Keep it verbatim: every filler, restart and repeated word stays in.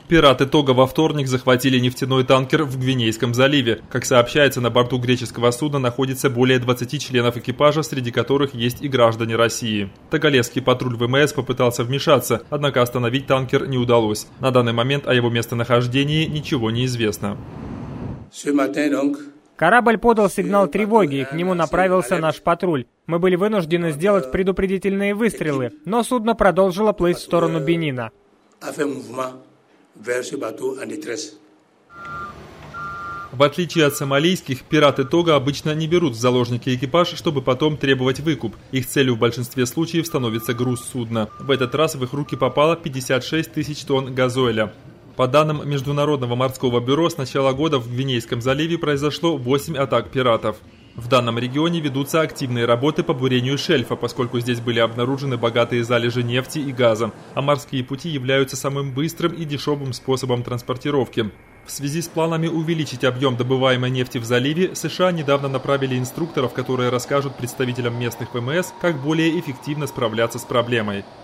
Пираты Того во вторник захватили нефтяной танкер в Гвинейском заливе. Как сообщается, на борту греческого судна находится более двадцати членов экипажа, среди которых есть и граждане России. Тагалесский патруль ВМС попытался вмешаться, однако остановить танкер не удалось. На данный момент о его местонахождении ничего не известно. Корабль подал сигнал тревоги, и к нему направился наш патруль. Мы были вынуждены сделать предупредительные выстрелы, но судно продолжило плыть в сторону Бенина. В отличие от сомалийских, пираты Того обычно не берут в заложники экипаж, чтобы потом требовать выкуп. Их целью в большинстве случаев становится груз судна. В этот раз в их руки попало пятьдесят шесть тысяч тонн газоиля. По данным Международного морского бюро, с начала года в Гвинейском заливе произошло восемь атак пиратов. В данном регионе ведутся активные работы по бурению шельфа, поскольку здесь были обнаружены богатые залежи нефти и газа, а морские пути являются самым быстрым и дешевым способом транспортировки. В связи с планами увеличить объем добываемой нефти в заливе, США недавно направили инструкторов, которые расскажут представителям местных ВМС, как более эффективно справляться с проблемой.